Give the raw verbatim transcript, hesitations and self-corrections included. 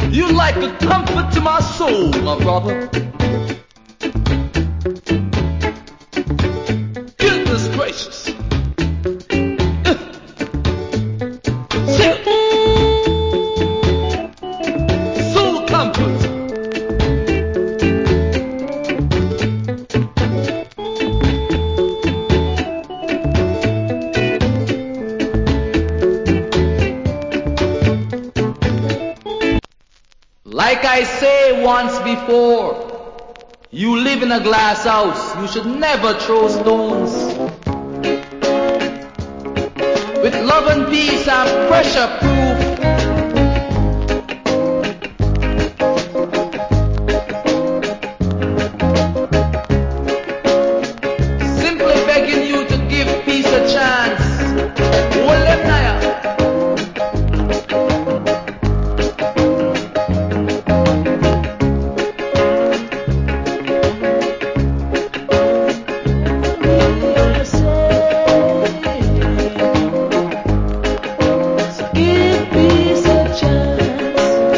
You like a comfort to my soul, my brother. Goodness gracious. Uh. Sing it. Soul comfort. Like I say once before, you live in a glass house, you should never throw stones. With love and peace and pressure proof